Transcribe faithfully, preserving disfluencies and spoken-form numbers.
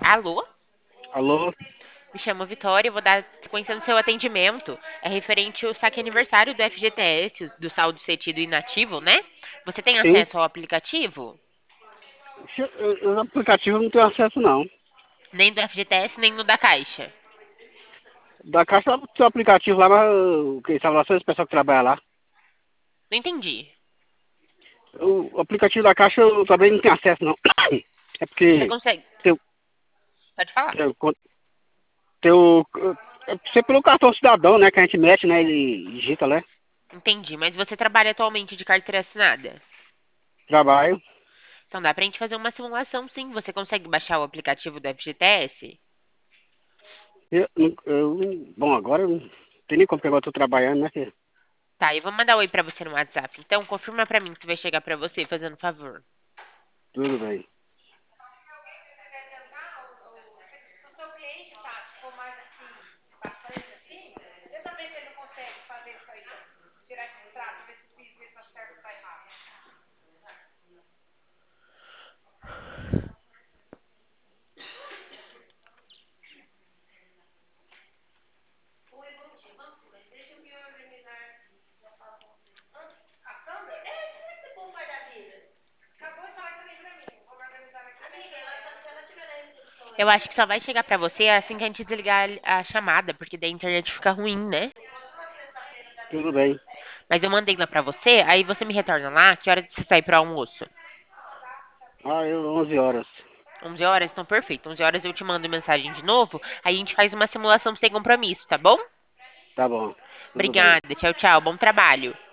Alô? Alô? Me chamo Vitória, eu vou dar sequência no seu atendimento. É referente ao saque aniversário do F G T S, do saldo cetido inativo, né? Você tem Sim. acesso ao aplicativo? Xe- eu- eu No aplicativo não tenho acesso, não. Nem do F G T S, nem no da Caixa. Da Caixa tem o aplicativo lá, mas o que salvação, esse pessoal que trabalha lá. Não entendi. O aplicativo da Caixa eu também não tenho acesso, não. É Você porque consegue. teu, Pode falar. teu, teu, é ser pelo cartão cidadão, né, que a gente mete, né, e digita, né? Entendi, mas você trabalha atualmente de carteira assinada? Trabalho. Então dá pra gente fazer uma simulação, sim. Você consegue baixar o aplicativo do F G T S? Eu, eu, eu- bom, agora eu não tem nem como pegar, eu tô trabalhando, né, filho? Tá, eu vou mandar oi pra você no WhatsApp. Então confirma pra mim que vai chegar pra você, fazendo favor. Tudo bem. Eu acho que só vai chegar pra você assim que a gente desligar a a chamada, porque daí a internet fica ruim, né? Tudo bem. Mas eu mandei lá pra você, aí você me retorna lá, que hora você sai pro almoço? Ah, eu, onze horas. onze horas? Então perfeito. onze horas eu te mando mensagem de novo, aí a gente faz uma simulação sem compromisso, tá bom? Tá bom. Tudo bem. Obrigada, tchau, tchau, bom trabalho.